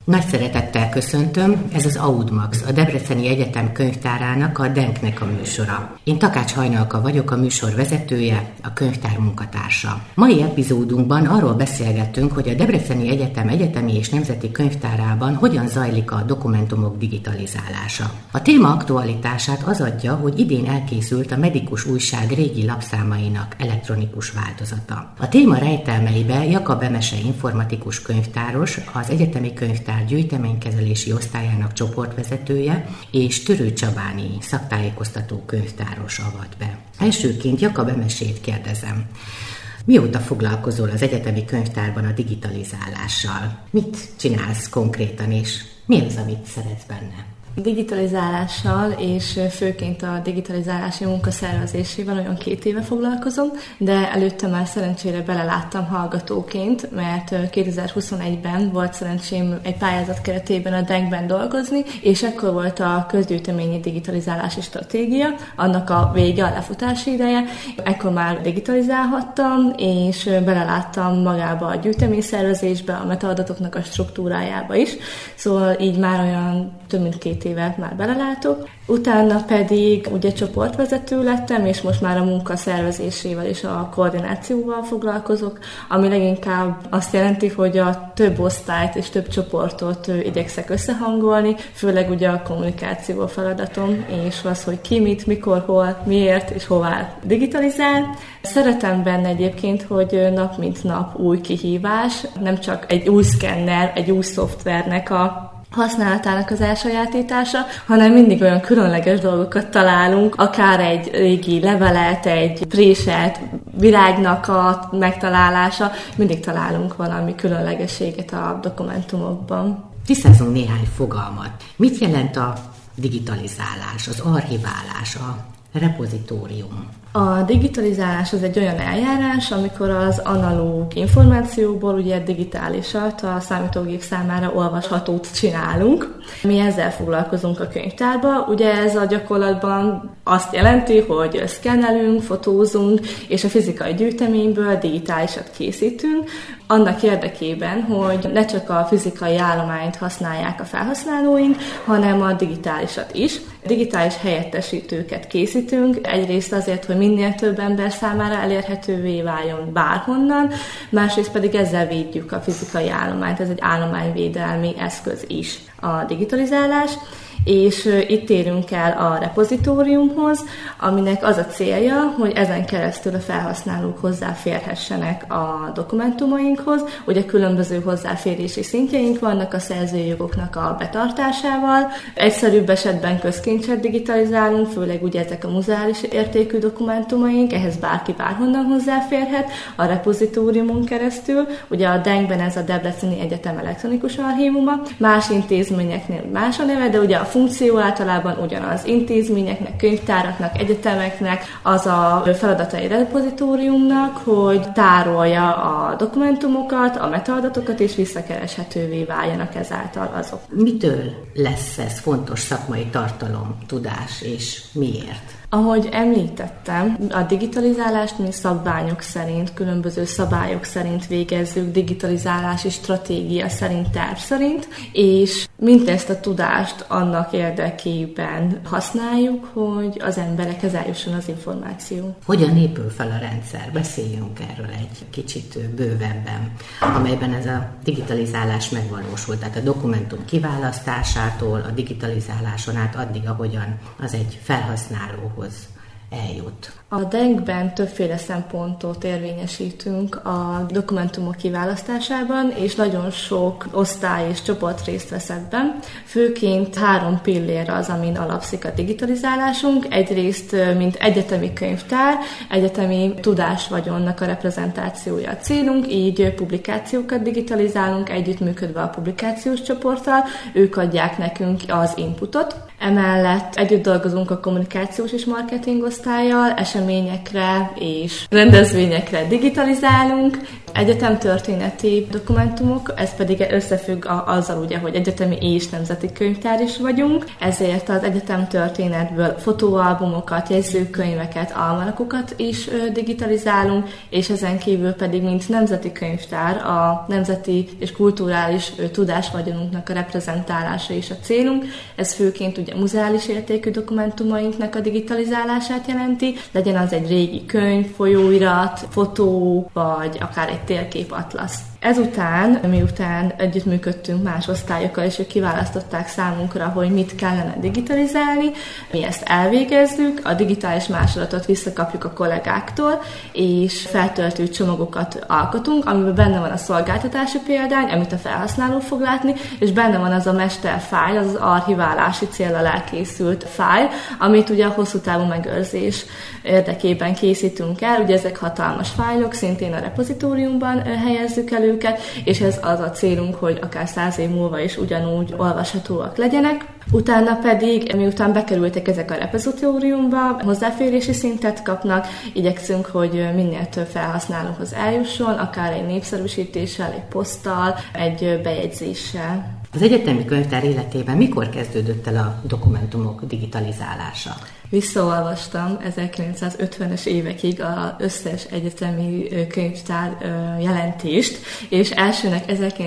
Nagy szeretettel köszöntöm, ez az Audmax, a Debreceni Egyetem könyvtárának, a DENK-nek a műsora. Én Takács Hajnalka vagyok, a műsor vezetője, a könyvtár munkatársa. Mai epizódunkban arról beszélgettünk, hogy a Debreceni Egyetem egyetemi és nemzeti könyvtárában hogyan zajlik a dokumentumok digitalizálása. A téma aktualitását az adja, hogy idén elkészült a Medikus Újság régi lapszámainak elektronikus változata. A téma rejtelmeibe Jakab Emese informatikus könyvtáros, az Egyetemi Könyvtár gyűjteménykezelési osztályának csoportvezetője és Törő Csabányi szaktájékoztató könyvtáros avat be. Elsőként Jakab Emesét kérdezem. Mióta foglalkozol az egyetemi könyvtárban a digitalizálással? Mit csinálsz konkrétan, és mi az, amit szeretsz benne? Digitalizálással és főként a digitalizálási munkaszervezésével olyan 2 éve foglalkozom, de előtte már szerencsére beleláttam hallgatóként, mert 2021-ben volt szerencsém egy pályázat keretében a DENK-ben dolgozni, és ekkor volt a közgyűjteményi digitalizálási stratégia, annak a vége, a lefutási ideje. Ekkor már digitalizálhattam, és beleláttam magába a gyűjteményszervezésbe, a metaadatoknak a struktúrájába is, szóval így már olyan több mint 2 évet már belelátok. Utána pedig ugye csoportvezető lettem, és most már a munka szervezésével és a koordinációval foglalkozok, ami leginkább azt jelenti, hogy a több osztályt és több csoportot igyekszek összehangolni, főleg ugye a kommunikáció feladatom, és az, hogy ki mit, mikor, hol, miért és hová digitalizál. Szeretem benne egyébként, hogy nap mint nap új kihívás, nem csak egy új szkenner, egy új szoftvernek a használatának az elsajátítása, hanem mindig olyan különleges dolgokat találunk, akár egy régi levelet, egy préselt virágnak a megtalálása, mindig találunk valami különlegességet a dokumentumokban. Tisztázunk néhány fogalmat. Mit jelent a digitalizálás, az archiválás, a repozitórium? A digitalizálás az egy olyan eljárás, amikor az analóg információból ugye digitálisat, a számítógép számára olvashatót csinálunk. Mi ezzel foglalkozunk a könyvtárban. Ugye ez a gyakorlatban azt jelenti, hogy szkennelünk, fotózunk, és a fizikai gyűjteményből digitálisat készítünk, annak érdekében, hogy ne csak a fizikai állományt használják a felhasználóink, hanem a digitálisat is. Digitális helyettesítőket készítünk, egyrészt azért, hogy minél több ember számára elérhetővé váljon bárhonnan, másrészt pedig ezzel védjük a fizikai állományt, ez egy állományvédelmi eszköz is a digitalizálás. És itt érünk el a repozitóriumhoz, aminek az a célja, hogy ezen keresztül a felhasználók hozzáférhessenek a dokumentumainkhoz. Ugye különböző hozzáférési szintjeink vannak a szerzői jogoknak a betartásával. Egyszerűbb esetben közkincset digitalizálunk, főleg ugye ezek a muzeális értékű dokumentumaink, ehhez bárki bárhonnan hozzáférhet a repozitóriumon keresztül. Ugye a DENK-ben ez a Debreceni Egyetem elektronikus archívuma, más intézményeknél más a neve, de ugye a funkció általában ugyanaz. Intézményeknek, könyvtáraknak, egyetemeknek az a feladatai repozitóriumnak, hogy tárolja a dokumentumokat, a metaadatokat, és visszakereshetővé váljanak ezáltal azok. Mitől lesz ez fontos szakmai tartalom, tudás, és miért? Ahogy említettem, a digitalizálást mi szabványok szerint, különböző szabályok szerint végezzük, digitalizálási stratégia szerint, terv szerint, és mindezt a tudást annak érdekében használjuk, hogy az emberekhez eljusson az információ. Hogyan épül fel a rendszer? Beszéljünk erről egy kicsit bővebben, amelyben ez a digitalizálás megvalósul. Tehát a dokumentum kiválasztásától, a digitalizáláson át addig, ahogyan az egy felhasználóhoz eljut. A DENK-ben többféle szempontot érvényesítünk a dokumentumok kiválasztásában, és nagyon sok osztály és csoport részt vesz ebben. Főként 3 pillér az, amin alapszik a digitalizálásunk. Egyrészt, mint egyetemi könyvtár, egyetemi tudásvagyonnak a reprezentációja a célunk, így publikációkat digitalizálunk, együttműködve a publikációs csoporttal, ők adják nekünk az inputot. Emellett együtt dolgozunk a kommunikációs és marketing osztállyal, eseményekre és rendezvényekre digitalizálunk, Egyetemtörténeti dokumentumok, ez pedig összefügg azzal ugye, hogy egyetemi és nemzeti könyvtár is vagyunk, ezért az egyetemtörténetből fotóalbumokat, jegyzőkönyveket, almanakokat is digitalizálunk, és ezen kívül pedig, mint nemzeti könyvtár, a nemzeti és kulturális tudásvagyonunknak a reprezentálása is a célunk. Ez főként ugye muzeális értékű dokumentumainknak a digitalizálását jelenti, legyen az egy régi könyv, folyóirat, fotó, vagy akár egy térképatlasz. Ezután, miután együttműködtünk más osztályokkal, és ők kiválasztották számunkra, hogy mit kellene digitalizálni, mi ezt elvégezzük, a digitális másolatot visszakapjuk a kollégáktól, és feltöltő csomagokat alkotunk, amiben benne van a szolgáltatási példány, amit a felhasználó fog látni, és benne van az a mesterfájl, az archiválási céllal elkészült fájl, amit ugye a hosszú távú megőrzés érdekében készítünk el. Ugye ezek hatalmas fájlok, szintén a repozitóriumban helyezzük el őket, és ez az a célunk, hogy akár 100 év múlva is ugyanúgy olvashatóak legyenek. Utána pedig, miután bekerültek ezek a repozitóriumba, hozzáférési szintet kapnak, igyekszünk, hogy minél több felhasználóhoz eljusson, akár egy népszerűsítéssel, egy poszttal, egy bejegyzéssel. Az egyetemi könyvtár életében mikor kezdődött el a dokumentumok digitalizálása? Visszaolvastam 1950-es évekig az összes egyetemi könyvtár jelentést, és elsőnek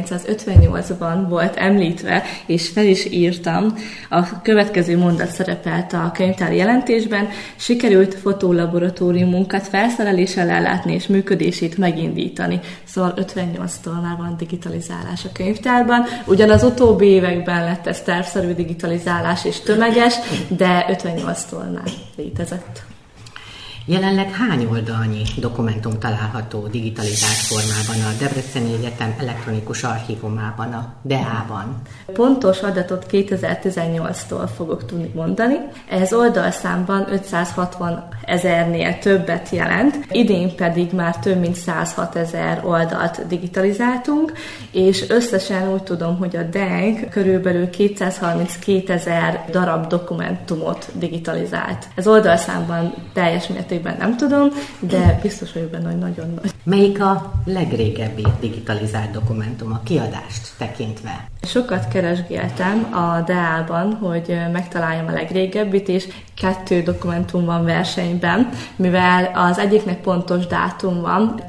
1958-ban volt említve, és fel is írtam. A következő mondat szerepelt a könyvtár jelentésben: sikerült fotolaboratóriumunkat felszereléssel ellátni és működését megindítani. Szóval 58-tól már van digitalizálás a könyvtárban. Ugyan az utóbbi években lett ez tervszerű digitalizálás és tömeges, de 58-tól már létezett. Jelenleg hány oldalnyi dokumentum található digitalizált formában a Debreceni Egyetem elektronikus archívumában, a DEA-ban? Pontos adatot 2018-tól fogok tudni mondani. Ez oldalszámban 560 000-nél többet jelent, idén pedig már több mint 106 000 oldalt digitalizáltunk, és összesen úgy tudom, hogy a DENG körülbelül 232 000 darab dokumentumot digitalizált. Ez oldalszámban teljes mértékben nem tudom, de biztos vagyok benne, hogy nagyon nagy. Melyik a legrégebbi digitalizált dokumentum a kiadást tekintve? Sokat keresgéltem a DEA-ban, hogy megtaláljam a legrégebbit, és 2 dokumentum van versenyben, mivel az egyiknek pontos dátum van,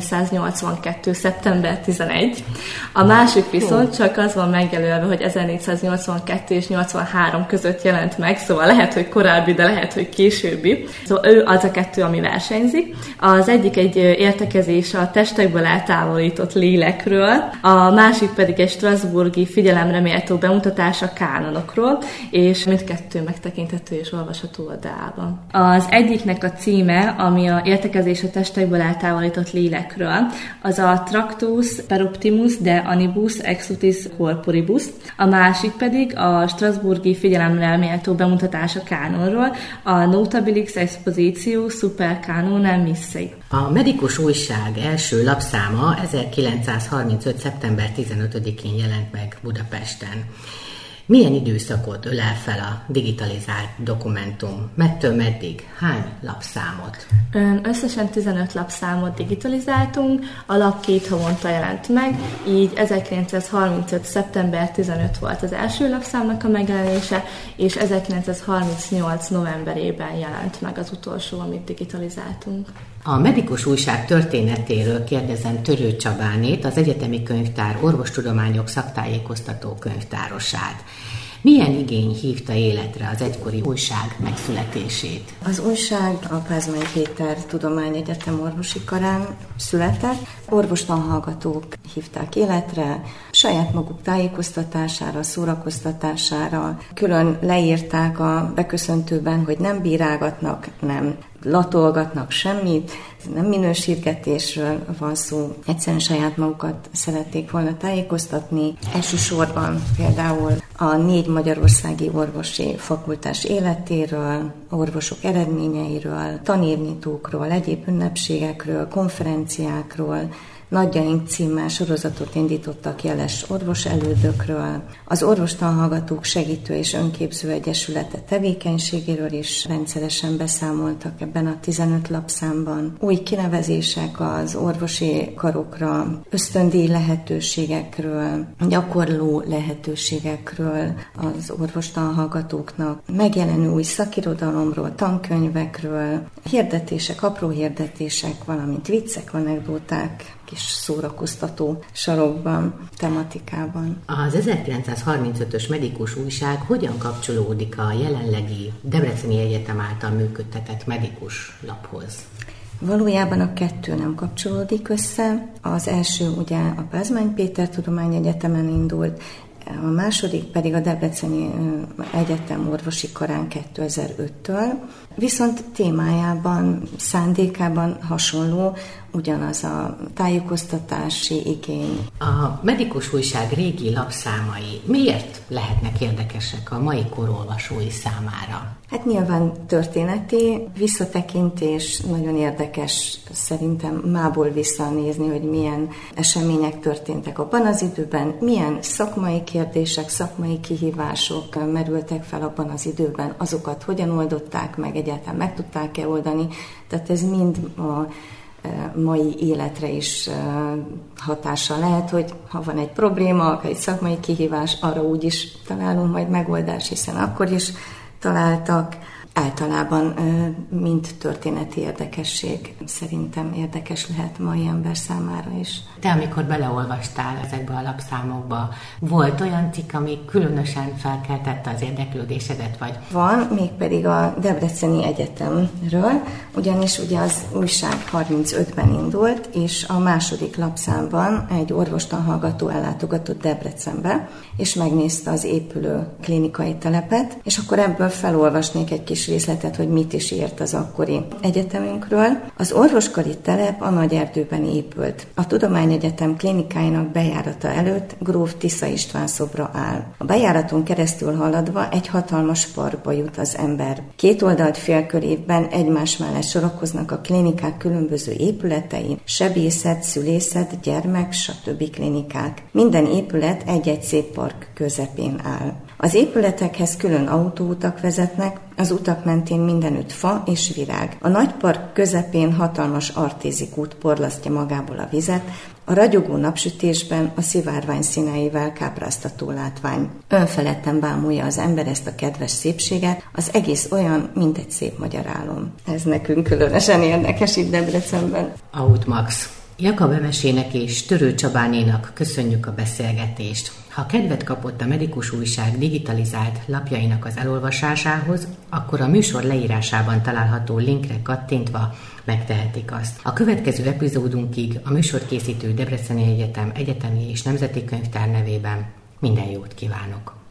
1482. szeptember 11. A másik viszont csak az van megjelölve, hogy 1482 és 83 között jelent meg, szóval lehet, hogy korábbi, de lehet, hogy későbbi. Szóval ő az a 2, ami versenyzik. Az egyik egy értekezés a testekből eltávolított lélekről, a másik pedig egy strasbourgi figyelemre méltó bemutatás a kánonokról, és mindkettő megtekinthető és olvasható a DEA-ban. Az egyiknek a címe, ami a értekezés a testekből eltávolított lélekről, az a Tractus per optimus de anibus exutis corporibus, a másik pedig a strasbourgi figyelemre méltó bemutatás a kánonról, a Notabilis expositio super canone missei. A Medikus újság első lapszáma 1935. szeptember 15-én jelent meg Budapesten. Milyen időszakot ölel fel a digitalizált dokumentum? Mettől meddig? Hány lapszámot? Összesen 15 lapszámot digitalizáltunk, a lap 2 havonta jelent meg, így 1935. szeptember 15 volt az első lapszámnak a megjelenése, és 1938. novemberében jelent meg az utolsó, amit digitalizáltunk. A Medikus újság történetéről kérdezem Törő Csabánét, az Egyetemi Könyvtár orvostudományok szaktájékoztató könyvtárosát. Milyen igény hívta életre az egykori újság megszületését? Az újság a Pázmány Péter Tudományegyetem orvosi karán született. Orvostanhallgatók hívták életre, saját maguk tájékoztatására, szórakoztatására. Külön leírták a beköszöntőben, hogy nem bírálgatnak, nem latolgatnak semmit, nem minősítgetésről van szó, egyszerűen saját magukat szerették volna tájékoztatni. Elsősorban például a 4 magyarországi orvosi fakultás életéről, orvosok eredményeiről, tanévnyitókról, egyéb ünnepségekről, konferenciákról, Nagyjaink címmel sorozatot indítottak jeles orvos elődökről. Az orvostanhallgatók segítő és önképző egyesülete tevékenységéről is rendszeresen beszámoltak ebben a 15 lapszámban. Új kinevezések az orvosi karokra, ösztöndíj lehetőségekről, gyakorló lehetőségekről az orvostanhallgatóknak, megjelenő új szakirodalomról, tankönyvekről, hirdetések, apró hirdetések, valamint viccek, anekdóták, kis szórakoztató sarokban, tematikában. Az 1935-ös Medikus újság hogyan kapcsolódik a jelenlegi Debreceni Egyetem által működtetett Medikus laphoz? Valójában a kettő nem kapcsolódik össze. Az első ugye a Pázmány Péter Tudományegyetemen indult, a második pedig a Debreceni Egyetem orvosi karán 2005-től, viszont témájában, szándékában hasonló, ugyanaz a tájékoztatási igény. A Medikus újság régi lapszámai miért lehetnek érdekesek a mai korolvasói számára? Hát nyilván történeti visszatekintés, nagyon érdekes szerintem mából visszanézni, hogy milyen események történtek abban az időben, milyen szakmai kérdések, szakmai kihívások merültek fel abban az időben, azokat hogyan oldották meg, egyáltalán meg tudták-e oldani, tehát ez mind a mai életre is hatással lehet, hogy ha van egy probléma, egy szakmai kihívás, arra úgy is találunk majd megoldást, hiszen akkor is találtak. Általában mind történeti érdekesség szerintem érdekes lehet mai ember számára is. Te amikor beleolvastál ezekbe a lapszámokba, volt olyan cikk, ami különösen felkeltette az érdeklődésedet, vagy? Van, mégpedig a Debreceni Egyetemről, ugyanis ugye az újság 35-ben indult, és a második lapszámban egy orvostanhallgató ellátogatott Debrecenbe, és megnézte az épülő klinikai telepet, és akkor ebből felolvasnék egy kis részletet, hogy mit is írt az akkori egyetemünkről. Az orvoskari telep a Nagyerdőben épült. A Tudományegyetem klinikáinak bejárata előtt gróf Tisza István szobra áll. A bejáraton keresztül haladva egy hatalmas parkba jut az ember. Két oldalt félkörében egymás mellett sorakoznak a klinikák különböző épületei, sebészet, szülészet, gyermek, stb. Klinikák. Minden épület egy-egy szép park közepén áll. Az épületekhez külön autóutak vezetnek, az utak mentén mindenütt fa és virág. A nagy park közepén hatalmas artézikút porlasztja magából a vizet, a ragyogó napsütésben a szivárvány színeivel kápráztató látvány. Önfeledten bámulja az ember ezt a kedves szépséget, az egész olyan, mint egy szép magyar álom. Ez nekünk különösen érdekes itt Debrecenben. Auth Max. Jakab Emesének és Törő Csabánénak köszönjük a beszélgetést. Ha kedvet kapott a Medikus újság digitalizált lapjainak az elolvasásához, akkor a műsor leírásában található linkre kattintva megtehetik azt. A következő epizódunkig a műsorkészítő Debreceni Egyetem egyetemi és nemzeti könyvtár nevében minden jót kívánok!